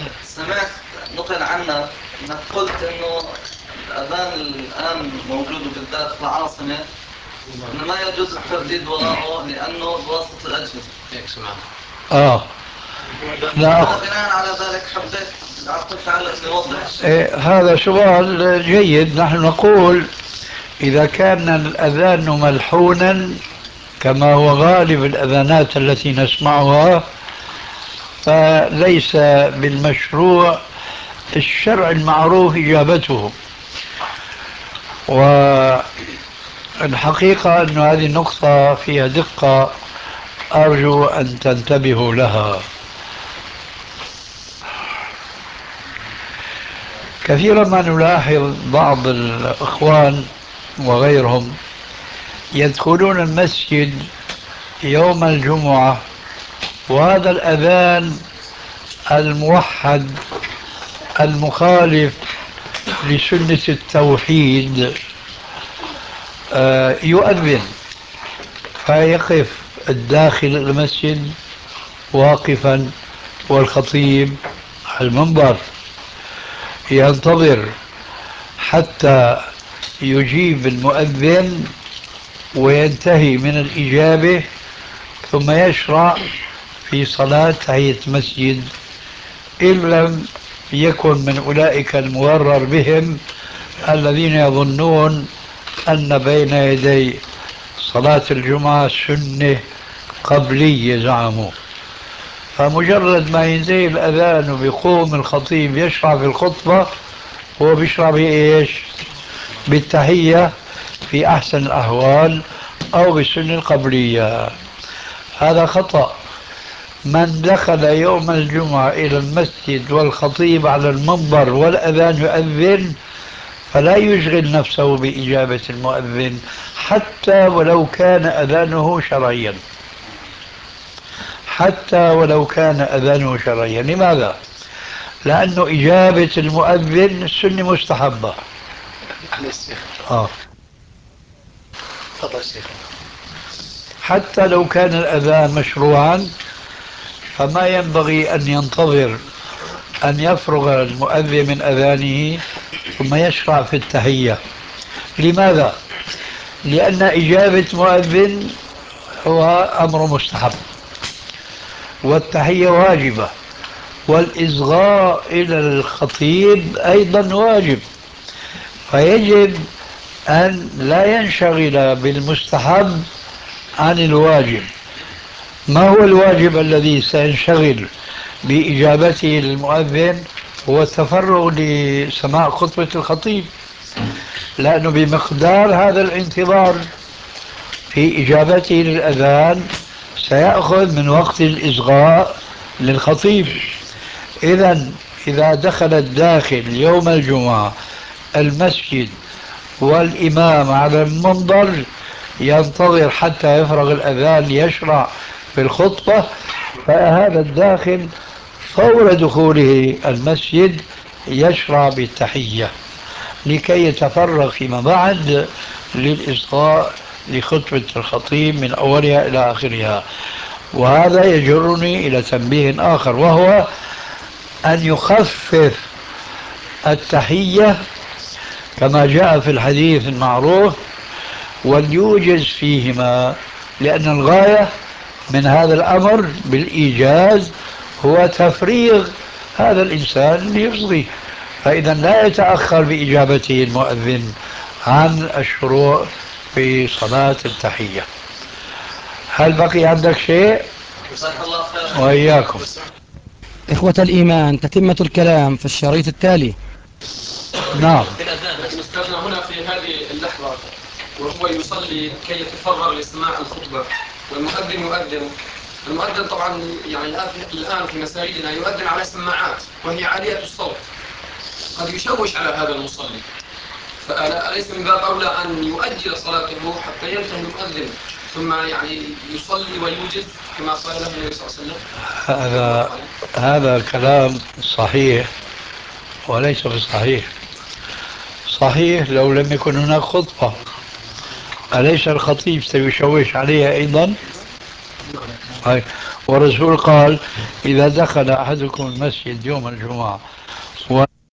سمعت نقل عنك انك قلت انه الاذان الان موجود بالذات في العاصمه انه ما يجوز الترديد وراءه لانه بواسطه الاجهزه. هيك سمعت. اه لا انا بناء على ذلك حبيت اقول تعالى نوضح الشيء. هذا سؤال جيد. نحن نقول إذا كان الأذان ملحونا كما هو غالب الأذانات التي نسمعها فليس بالمشروع في الشرع المعروف إجابته. والحقيقة أن هذه النقطة فيها دقة، أرجو أن تنتبهوا لها. كثيرا ما نلاحظ بعض الإخوان وغيرهم يدخلون المسجد يوم الجمعة وهذا الأذان الموحد المخالف لسنة التوحيد يؤذن، فيقف الداخل المسجد واقفا والخطيب على المنبر ينتظر حتى يجيب المؤذن وينتهي من الإجابة ثم يشرع في صلاة تحية المسجد، إن لم يكن من أولئك المغرر بهم الذين يظنون أن بين يدي صلاة الجمعة سنة قبلية زعموا. فمجرد ما ينتهي الأذان وبيقوم الخطيب يشرع في الخطبة هو بيشرع بإيش؟ بالتحية في أحسن الأحوال أو بالسنة القبلية. هذا خطأ. من دخل يوم الجمعة إلى المسجد والخطيب على المنبر والأذان يؤذن فلا يشغل نفسه بإجابة المؤذن حتى ولو كان أذانه شرعيا، حتى ولو كان أذانه شرعيا. لماذا؟ لأن إجابة المؤذن سنة مستحبة. آه. تفضل شيخ. حتى لو كان الأذان مشروعا فما ينبغي أن ينتظر أن يفرغ المؤذن من أذانه ثم يشرع في التحية. لماذا؟ لأن إجابة مؤذن هو أمر مستحب والتحية واجبة والإصغاء إلى الخطيب أيضا واجب، فيجب أن لا ينشغل بالمستحب عن الواجب. ما هو الواجب الذي سينشغل بإجابته للمؤذن؟ هو التفرغ لسماع خطبة الخطيب، لأنه بمقدار هذا الانتظار في إجابته للأذان سيأخذ من وقت الإصغاء للخطيب. إذا دخل الداخل يوم الجمعة المسجد والإمام على المنبر ينتظر حتى يفرغ الأذان يشرع في الخطبة، فهذا الداخل فور دخوله المسجد يشرع بالتحية لكي يتفرغ فيما بعد للإصغاء لخطبة الخطيب من أولها إلى آخرها. وهذا يجرني إلى تنبيه آخر، وهو أن يخفف التحية كما جاء في الحديث المعروف وليوجز فيهما، لأن الغاية من هذا الأمر بالإيجاز هو تفريغ هذا الإنسان ليصغي، فإذا لا يتأخر بإجابته المؤذن عن الشروع في صلاة التحية. هل بقي عندك شيء؟ جزاك الله خيرا. وإياكم. إخوة الإيمان، تتمة الكلام في الشريط التالي. نعم. لكن أستاذنا هنا في هذه اللحظة وهو يصلي كي يتفرغ لسماع الخطبة والمؤذن يؤذن، المؤذن طبعا يعني الآن في مساجدنا يؤذن على سماعات وهي عالية الصوت، قد يشوش على هذا المصلي، فأليس من باب أولى أن يؤجل صلاته حتى ينتهي المؤذن ثم يعني يصلي ويوجز كما قال له النبي صلى الله عليه وسلم؟ هذا كلام صحيح وليس بصحيح. صحيح لو لم يكن هناك خطبة، أليس الخطيب سيشوش عليها أيضا؟ والرسول قال إذا دخل أحدكم المسجد يوم الجمعة